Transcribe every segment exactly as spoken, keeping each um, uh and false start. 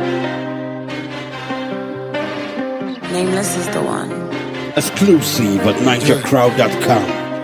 Nameless is the one. Exclusive at niger crowd dot com.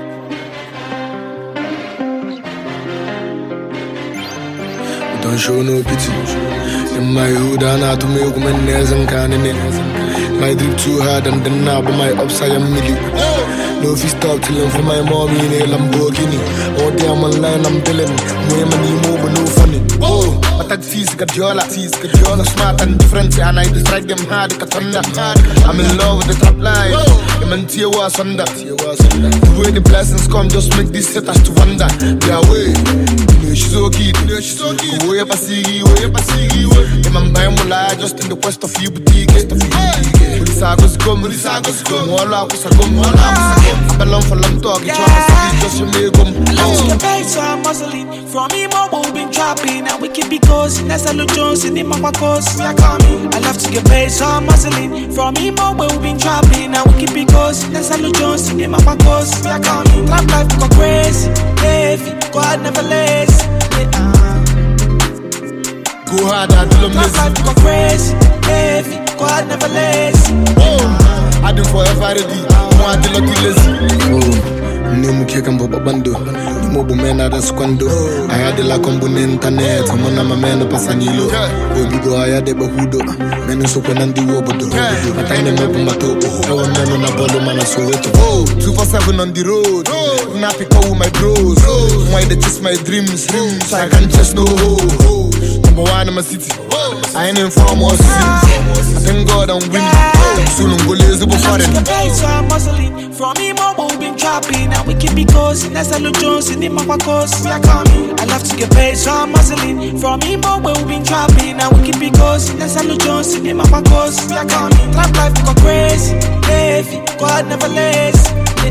Don't show no pity. In my hood, I know to make my nails and can in it. My drip too hard and then now, but my upside I'm milli. No, if you stop tilling for my mommy in a Lamborghini. All day I'm online, I'm dealing. No money, more, but no funny. Oh, but that tease got jola, tease got jola, smart and different. And I distract them hard, got thunder. I'm in love with the top line. The man tear was under. The way the blessings come, just make this set us to wonder. Yeah, way. She's okay, she's okay. Way up a sea, way up a sea. I'm buying my just in the quest of you boutique. Risagos come, risagos come. Walla was a gum, walla was a gum. I belong for long talk, it's just your make them. Let's get paid, so I'm muscling. From him, we've been trapping. And we keep it close. That's a little Jones in the Mama Coast. I love to get paid, so I'm muscling. From him, we've been trapping. And we keep it close. That's a little Jones in the Mama Coast. I Life, life, go crazy. Heavy, God never lazy. Go hard and do them Life, life, go crazy. Heavy, God never lazy. Oh, I do forever ready. More than lucky lazy. Oh. Nemu keka mboba bando Mobu mena da squando Ayade la kombu na internet Mona mamena pasanilo Obigo ayade bahudo Menu sope nandi wobodo Matane mebu mato Ewa menu na bolo mana soweto Oh, two four seven on the road Na pick up with my bros Why they chase my dreams So I can't chase no ho Number one in my city I ain't in form or sins I thank God I'm winning Soon I'm gonna lazy before it So I'm muscling From him we've been trapping and we keep it close. That's a little Jones in the Mama Coast. I love to get paid, so I'm muscling. From him we've been trapping and we keep it close. That's a little Jones in the Mama Coast. I Life, life, go crazy. Heavy, God never lazy.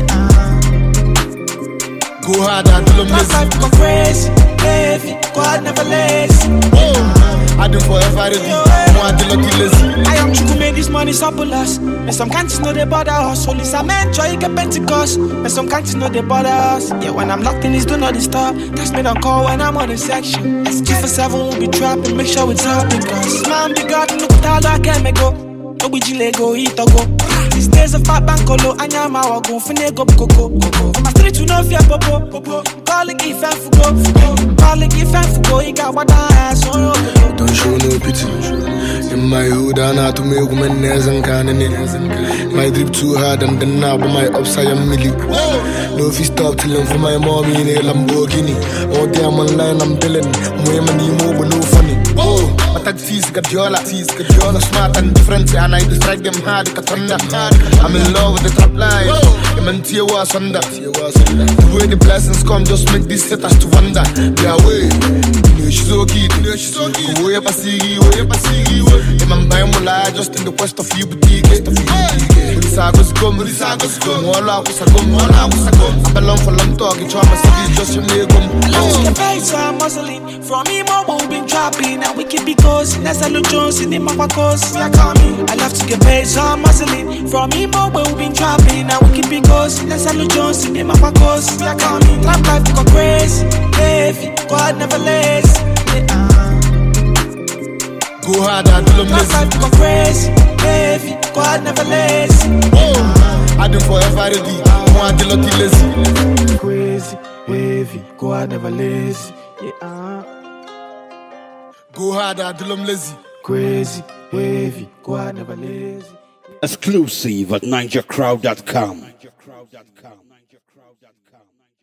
Go hard and do them Life, life, go crazy. Heavy, God never lazy. Oh, I do forever ready. More than lucky lazy. I am Chuku made this money surplus. And some countries know they bother us. Holy Samen, joy get Pentecost. And some countries know they bother us. Yeah, when I'm locked in this, do not disturb. Text me don't call when I'm on the section. S G for seven will be trapping, make sure it's up because man be God, look at all I can make go. No be jile go, eat or go. These days of fat bankolo, I am our go, fine go, coco. On my street, you know, fear popo, popo. Call it if I'm for go. Call it if I'm for go, you got what I ask. Don't show no pity. In my hood, I know to make my nails and can in it. My drip too hard and then now, but my upside I'm milli. No, if you stop tilling for my mommy in a Lamborghini. All day I'm online, I'm telling. More money, more, but no funny. Oh, but that tease got jola, tease got jola, smart and different. And I distract them hard, got thunder. I'm in love with the top line. The man tear was under. The way the blessings come, just make this set us to wonder. Yeah, way. She's okay, she's okay. Way up a sea, way up a sea. I'm buying my just in the quest of you boutique. Risagos come, risagos come. Walla was a gum, walla was a gum. I belong for long talk, it's all my city, just your make them. Let's get paid, so I'm muscling. From him, we've been trapping and we keep it close. That's a little Jones in the Mama Coast. I love to get paid, so I'm muscling. From him, we've been trapping and we keep it close. That's a little Jones in the Mama Coast. Life, life, go crazy. Heavy, God never lazy. Go hard and do them Life, life, go crazy. Heavy, God never lazy. Oh, I do forever ready. More than lucky lazy. Crazy, heavy, God never lazy. Yeah. Go hard and do them lazy. Crazy, heavy, God never lazy. Exclusive at niger crowd dot com.